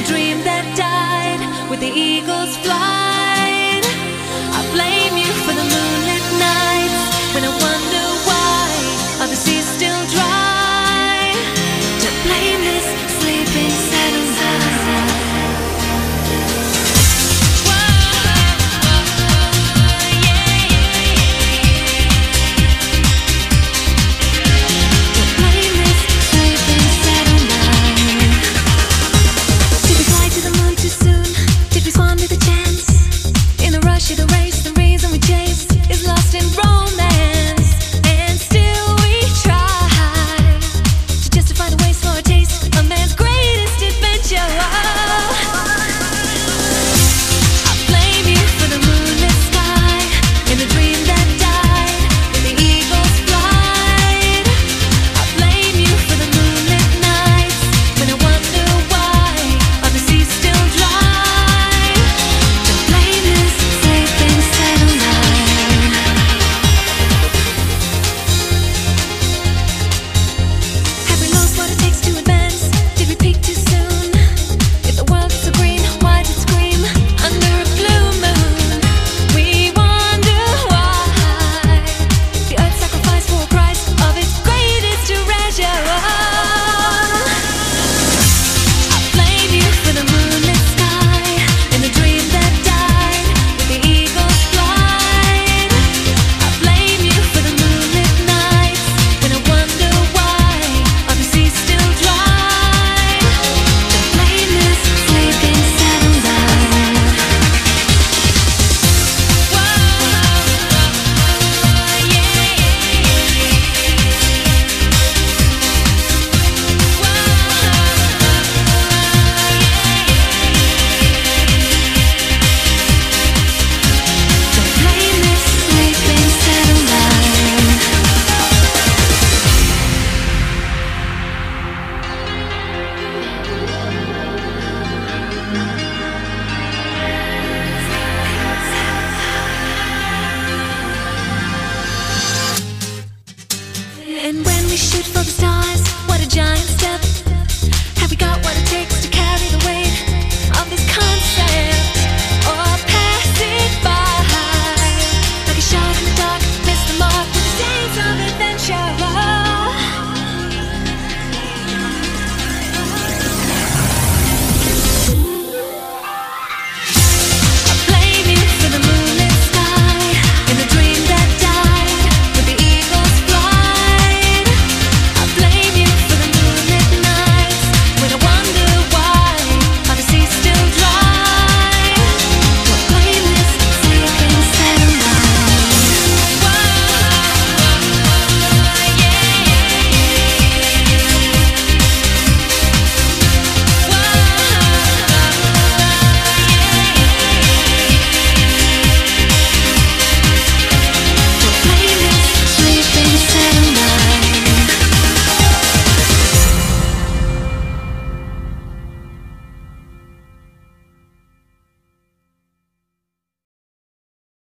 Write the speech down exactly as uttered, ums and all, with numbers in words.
dream that died with the eagle's flight. I blame you for the moonlit nights when I wonder why are the seas still dry. To blame this sleeping satellite. The race, the reason we chase is lost in romance, and still we try to justify the waste for a taste of man's greatest adventure. I blame you for the moonlit sky and the dream that died with the eagle's flight. I blame you for the moonlit nights when I wonder why are the seas still dry. To blame this sleeping satellite. Have we lost what it takes to advance? Did we peak too soon? If the world is so green, why did it scream under a blue moon? We wonder why the earth sacrificed for a price of its greatest treasure. I blame you for the moonlit sky and the dream that died with the eagle's flight. I blame you for the moonlit nights when I wonder why are the seas still dry. To blame this sleeping satellite. Whoa, yeah, to blame this sleeping satellite. And when we shoot for the stars, what a giant step.